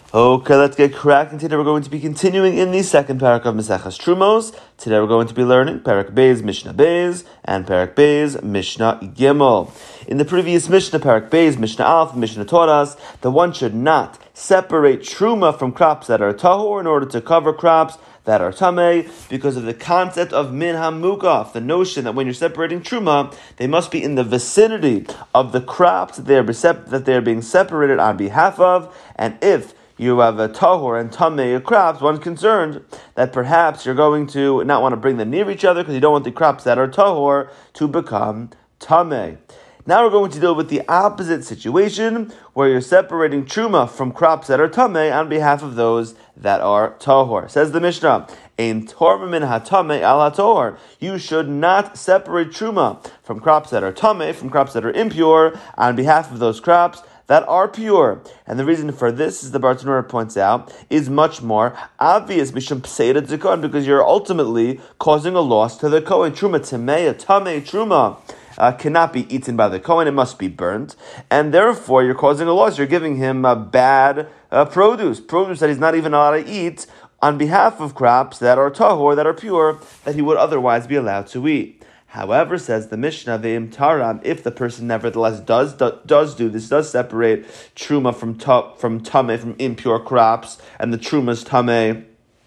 Okay, let's get cracking. Today we're going to be continuing in the second parak of Maseches Trumos. Today we're going to be learning Parak Beis, Mishnah Beis, and Parak Beis, Mishnah Gimel. In the previous Mishnah, Parak Beis, Mishnah Aleph, Mishnah taught us that one should not separate Truma from crops that are tahor in order to cover crops that are tamei, because of the concept of min hamukaf, the notion that when you're separating truma, they must be in the vicinity of the crops that they are being separated on behalf of, and if you have a tahor and tamei crops, one's concerned that perhaps you're going to not want to bring them near each other because you don't want the crops that are tahor to become tamei. Now we're going to deal with the opposite situation, where you're separating truma from crops that are tamei on behalf of those that are tahor. Says the Mishnah, "Ein torma min hatamei al hator." You should not separate truma from crops that are tamei, from crops that are impure, on behalf of those crops that are pure. And the reason for this, as the Bartanura points out, is much more obvious, mishum pseida zikon, because you're ultimately causing a loss to the Kohen. Truma tamei, tamei truma cannot be eaten by the Kohen, it must be burnt, and therefore you're causing a loss. You're giving him a bad produce that he's not even allowed to eat on behalf of crops that are tahor, that are pure, that he would otherwise be allowed to eat. However, says the Mishnah, ve'im taram, if the person nevertheless does do this, does separate truma from tamei, from impure crops, and the truma is tamei,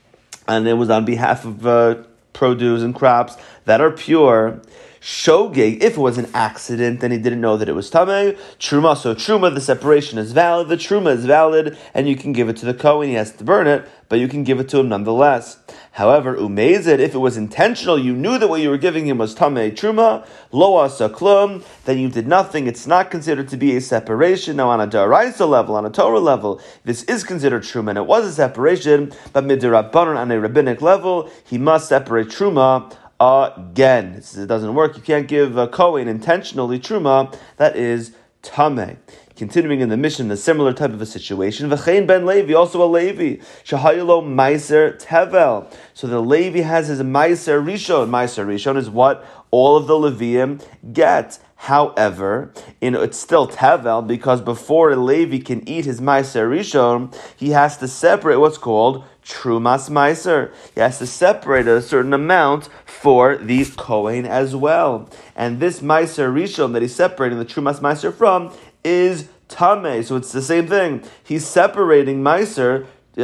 and it was on behalf of produce and crops that are pure, shogeg, if it was an accident and he didn't know that it was tamei, truma, so truma, the separation is valid, the truma is valid, and you can give it to the Kohen. He has to burn it, but you can give it to him nonetheless. However, umezid, if it was intentional, you knew that what you were giving him was tamei truma, lo asa klum, then you did nothing. It's not considered to be a separation. Now, on a daraisa level, on a Torah level, this is considered truma, and it was a separation, but midirabbanan, on a rabbinic level, he must separate truma again. It doesn't work. You can't give a Kohen intentionally truma that is tamei. Continuing in the Mishnah, a similar type of a situation. V'chein ben Levi, also a Levi. Shahayilo meiser tevel. So the Levi has his meiser rishon. Meiser rishon is what all of the Leviim get. However, it's still tevel, because before a Levi can eat his meiser rishon, he has to separate what's called trumas meiser. He has to separate a certain amount for the Kohen as well. And this meiser rishon that he's separating the trumas meiser from is tamei. So it's the same thing. He's separating meiser,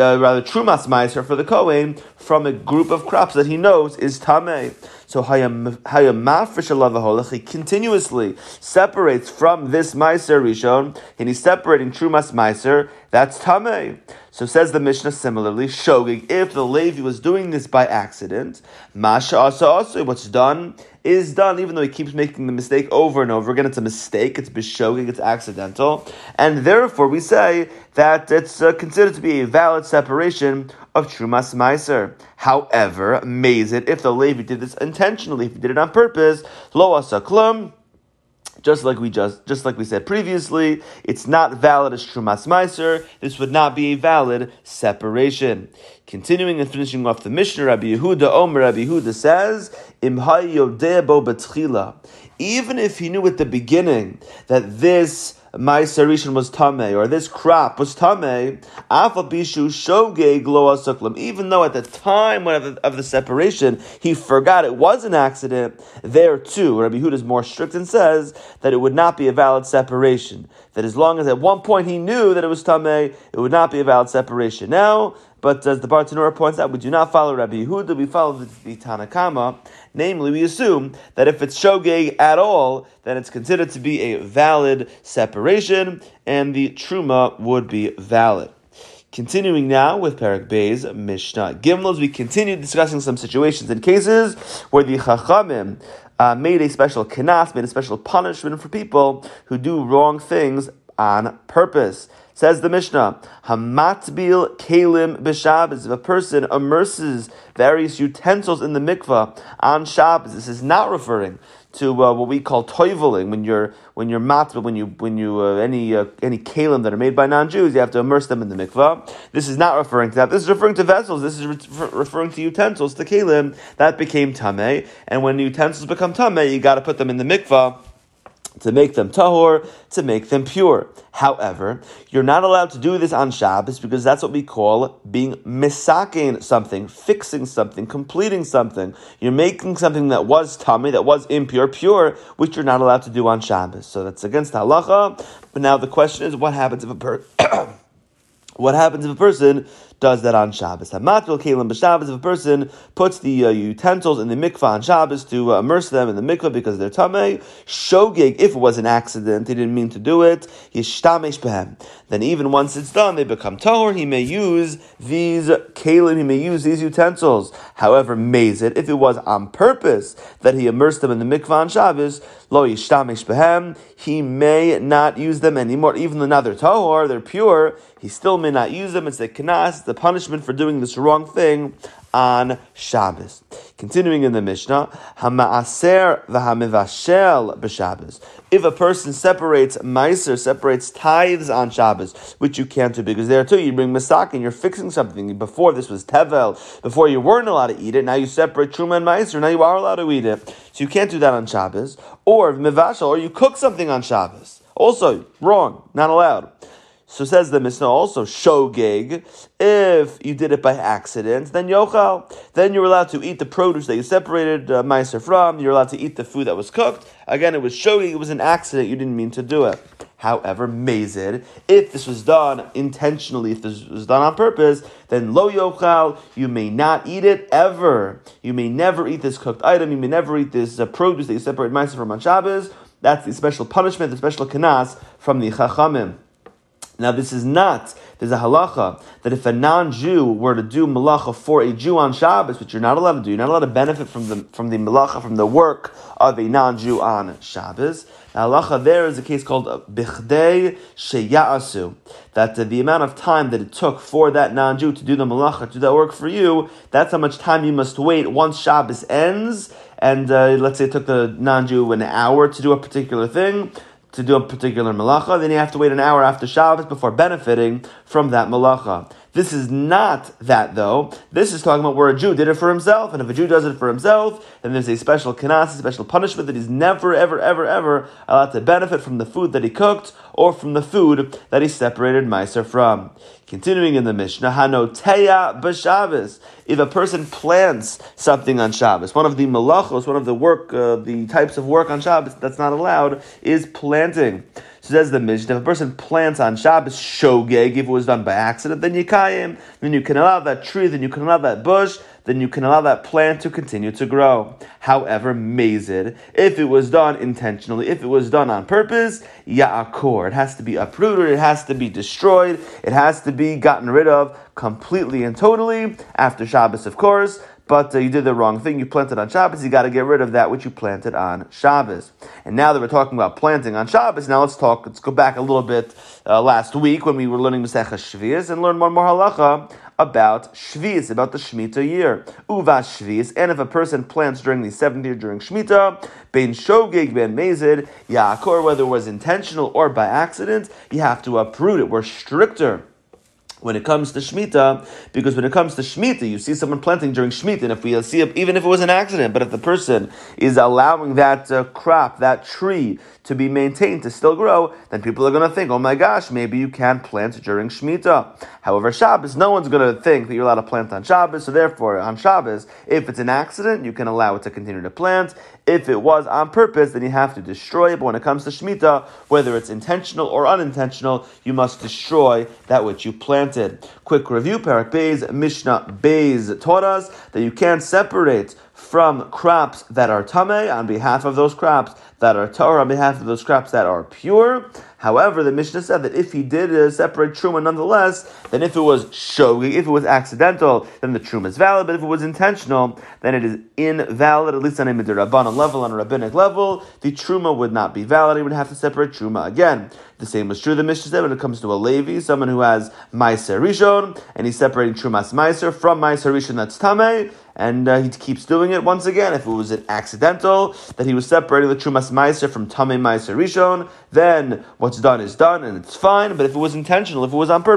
trumas meiser for the Kohen from a group of crops that he knows is tamei. So he continuously separates from this meiser rishon, and he's separating trumas meiser, that's tamei. So says the Mishnah similarly, shogeg, if the Levi was doing this by accident, masha asa asa, what's done is done, even though he keeps making the mistake over and over again. It's a mistake, it's bishogeg, it's accidental, and therefore we say that it's considered to be a valid separation of trumas meiser. However, mezid, if the Levi did this intentionally, if he did it on purpose, lo asa klum, just like we said previously, it's not valid as trumas meiser. This would not be a valid separation. Continuing and finishing off the Mishnah, Rabbi Yehuda says, Im hayodeh bo betchila. Even if he knew at the beginning that this meiser rishon was tamei, or this crop was tamei, afal bishu shogeg lo asuklam. Even though at the time of the separation he forgot it was an accident, there too Rabbi Yehuda is more strict and says that it would not be a valid separation. That as long as at one point he knew that it was tamei, it would not be a valid separation. Now, but as the Bartanura points out, we do not follow Rabbi Yehuda, we follow the Tanna Kama. Namely, we assume that if it's shogeg at all, then it's considered to be a valid separation, and the truma would be valid. Continuing now with Parak Beis, Mishnah Gimel, as we continue discussing some situations and cases where the Chachamim made a special kenas, made a special punishment for people who do wrong things on purpose. Says the Mishnah, Hamatbil Kalim b'Shabbos. If a person immerses various utensils in the mikvah on Shabbos, this is not referring to what we call toiveling. When you're matbil, any kalim that are made by non-Jews, you have to immerse them in the mikvah. This is not referring to that. This is referring to vessels. This is referring to utensils, the kalim that became tamei. And when utensils become tamei, you got to put them in the mikvah to make them tahor, to make them pure. However, you're not allowed to do this on Shabbos because that's what we call being misaking something, fixing something, completing something. You're making something that was tummy, that was impure, pure, which you're not allowed to do on Shabbos. So that's against the halacha. But now the question is, what happens if a person does that on Shabbos? Hamatul kelim b'Shabbos, if a person puts the utensils in the mikvah on Shabbos to immerse them in the mikvah because they're tamei, shogeg, if it was an accident, he didn't mean to do it, yishtamesh behem. Then even once it's done, they become tahor. He may use these kelim, he may use these utensils. However, mezid, if it was on purpose that he immersed them in the mikvah on Shabbos, lo yishtamesh behem, he may not use them anymore. Even though now they're tahor, they're pure, he still may not use them. It's a kanas, the punishment for doing this wrong thing on Shabbos. Continuing in the Mishnah, hamaaser v'hamivashel b'Shabbos. If a person separates meiser, separates tithes on Shabbos, which you can't do because there too you bring masakin, you're fixing something. Before this was tevel, before you weren't allowed to eat it, now you separate truma and meiser, now you are allowed to eat it. So you can't do that on Shabbos. Or mivashel, or you cook something on Shabbos. Also, wrong, not allowed. So says the Mishnah also, shogeg, if you did it by accident, then yochal, then you're allowed to eat the produce that you separated meiser from, you're allowed to eat the food that was cooked. Again, it was shogeg, it was an accident, you didn't mean to do it. However, mezid, if this was done intentionally, if this was done on purpose, then lo yochal, you may not eat it ever. You may never eat this cooked item, you may never eat this produce that you separated meiser from on Shabbos. That's the special punishment, the special kanas from the Chachamim. Now there's a halacha that if a non-Jew were to do malacha for a Jew on Shabbos, which you're not allowed to do, you're not allowed to benefit from the malacha, from the work of a non-Jew on Shabbos. The halacha there is a case called bichdei sheya'asu, that the amount of time that it took for that non-Jew to do the malacha, to do that work for you, that's how much time you must wait once Shabbos ends, and let's say it took the non-Jew an hour to do a particular thing, to do a particular malacha, then you have to wait an hour after Shabbos before benefiting from that malacha. This is not that, though. This is talking about where a Jew did it for himself, and if a Jew does it for himself, then there's a special kanas, a special punishment that he's never, ever, ever, ever allowed to benefit from the food that he cooked or from the food that he separated meiser from. Continuing in the Mishnah, hanoteya b'Shabbos. If a person plants something on Shabbos, one of the malachos, one of the work, the types of work on Shabbos that's not allowed is planting. So says the Mishnah, if a person plants on Shabbos, shogeg, if it was done by accident, then yikayim, then you can allow that tree, then you can allow that bush, then you can allow that plant to continue to grow. However, mezid, if it was done intentionally, if it was done on purpose, ya'akor, it has to be uprooted, it has to be destroyed, it has to be gotten rid of completely and totally, after Shabbos, of course. But you did the wrong thing. You planted on Shabbos. You got to get rid of that which you planted on Shabbos. And now that we're talking about planting on Shabbos, now let's go back a little bit last week when we were learning Maseches Shvius and learn more halacha about Shvius, about the Shemitah year. Uva Shvius, and if a person plants during the 7th year during Shemitah, bein shogeg, bein mezid, ya'akor, whether it was intentional or by accident, you have to uproot it. We're stricter when it comes to Shemitah, because when it comes to Shemitah, you see someone planting during Shemitah, and if we see it, even if it was an accident, but if the person is allowing that crop, that tree, to be maintained, to still grow, then people are going to think, oh my gosh, maybe you can't plant during Shemitah. However, Shabbos, no one's going to think that you're allowed to plant on Shabbos, so therefore, on Shabbos, if it's an accident, you can allow it to continue to plant. If it was on purpose, then you have to destroy it. But when it comes to Shemitah, whether it's intentional or unintentional, you must destroy that which you planted. Quick review, Parak Beis, Mishnah Beis taught us that you can't separate from crops that are tamei on behalf of those crops that are tahor, on behalf of those crops that are pure. However, the Mishnah said that if he did separate truma nonetheless, then if it was shogeg, if it was accidental, then the truma is valid. But if it was intentional, then it is invalid, at least on a midrabanan level, on a rabbinic level. The truma would not be valid. He would have to separate truma again. The same was true, the Mishnah said, when it comes to a Levi, someone who has Meiser Rishon, and he's separating Trumas Meiser from Meiser Rishon that's Tameh, and he keeps doing it once again. If it was an accidental, that he was separating the Trumas Meiser from Tameh Meiser Rishon, then what's done is done, and it's fine. But if it was intentional, if it was on purpose,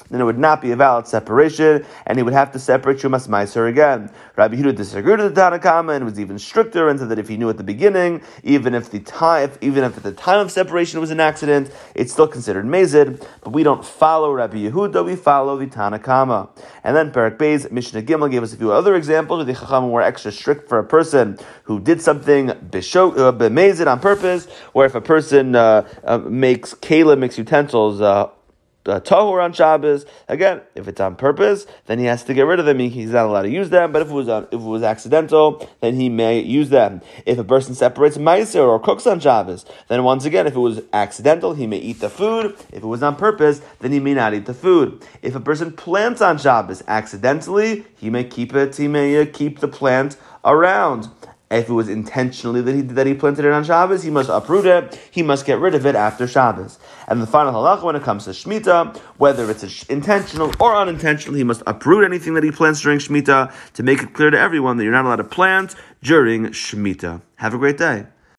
then it would not be a valid separation, and he would have to separate Trumas Meiser again. Rabbi Yehuda disagreed with the Tana Kama and was even stricter and said that if he knew at the beginning, even if at the time of separation it was an accident, it's still considered Mezid. But we don't follow Rabbi Yehuda, we follow the Tana Kama. And then Perek Beis Mishnah Gimel gave us a few other examples where the Chachamim were extra strict for a person who did something b'mezid on purpose, or if a person makes utensils tahor on Shabbos. Again, if it's on purpose, then he has to get rid of them. He's not allowed to use them. But if it was accidental, then he may use them. If a person separates meiser or cooks on Shabbos, then once again, if it was accidental, he may eat the food. If it was on purpose, then he may not eat the food. If a person plants on Shabbos accidentally, he may keep it. He may keep the plant around. If it was intentionally that he planted it on Shabbos, he must uproot it. He must get rid of it after Shabbos. And the final halacha when it comes to Shemitah, whether it's intentional or unintentional, he must uproot anything that he plants during Shemitah to make it clear to everyone that you're not allowed to plant during Shemitah. Have a great day.